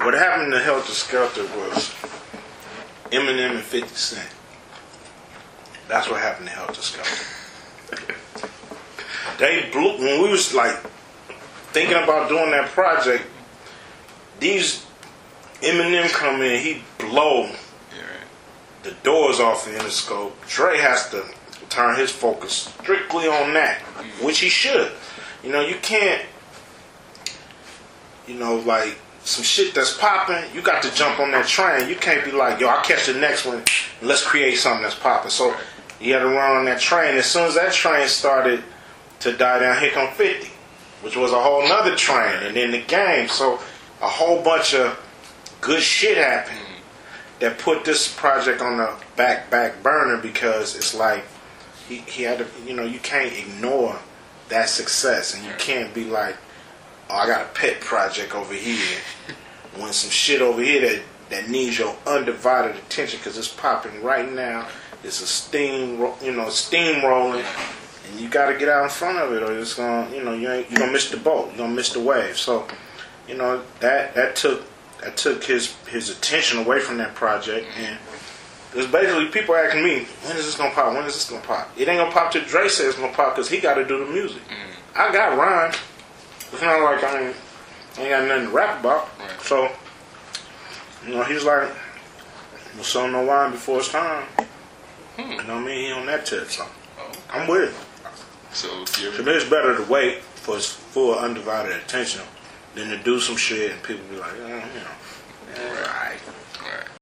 what happened to Helter Skelter was Eminem and 50 Cent. That's what happened to Helter Skelter. They blew, when we was like thinking about doing that project, these Eminem come in, he blow the doors off the Interscope. Dre has to turn his focus strictly on that, which he should. You know, you can't, you know, like some shit that's popping, you got to jump on that train. You can't be like, yo, I'll catch the next one and let's create something that's popping. So you had to run on that train. As soon as that train started to die down, here come 50, which was a whole nother train. And then the Game. So a whole bunch of good shit happened that put this project on the back burner, because it's like he had to, you know, you can't ignore that success, and you can't be like, oh, I got a pet project over here when some shit over here that needs your undivided attention because it's popping right now. It's a steamrolling, and you got to get out in front of it, or it's gonna, you know, you're gonna miss the boat, you're gonna miss the wave. So, you know, that took his attention away from that project, and it's basically people asking me, when is this gonna pop? When is this gonna pop? It ain't gonna pop till Dre says it's gonna pop, because he got to do the music. I got rhymes. It's not like I ain't got nothing to rap about. Right. So, you know, he's like, we'll sow no wine before it's time. You know what I mean? He on that tip, so I'm with it. So it's better to wait for his full undivided attention than to do some shit and people be like, you know, alright.